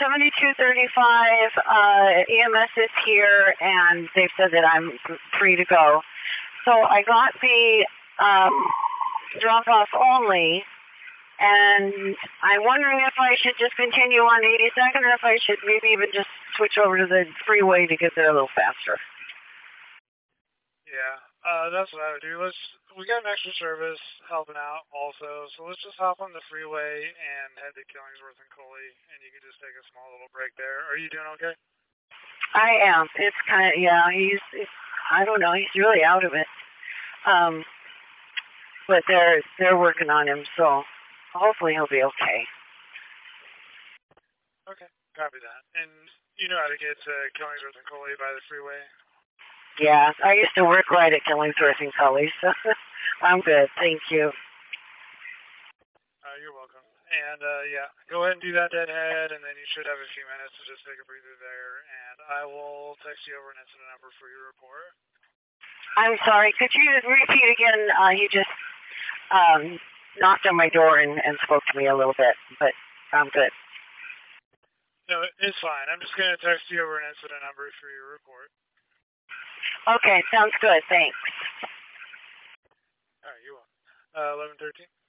7235, EMS is here, and they've said that I'm free to go. So I got the drop-off only, and I'm wondering if I should just continue on 82nd, or if I should maybe even just switch over to the freeway to get there a little faster. Yeah, that's what I would do. We got an extra service helping out also, so let's just hop on the freeway and head to Killingsworth and Coley, and you can just take a small little break there. Are you doing okay? I am. It's kind of, yeah, I don't know, he's really out of it. But they're working on him, so hopefully he'll be okay. Okay, copy that. And you know how to get to Killingsworth and Coley by the freeway? Yeah, I used to work right at Killingsworth and Coley, so I'm good, thank you. You're welcome. And yeah, go ahead and do that deadhead, and then you should have a few minutes to just take a breather there, and I will text you over an incident number for your report. I'm sorry, could you repeat again? He just knocked on my door and spoke to me a little bit, but I'm good. No, it's fine. I'm just going to text you over an incident number for your report. Okay, sounds good, thanks. All right, you're welcome. 1113.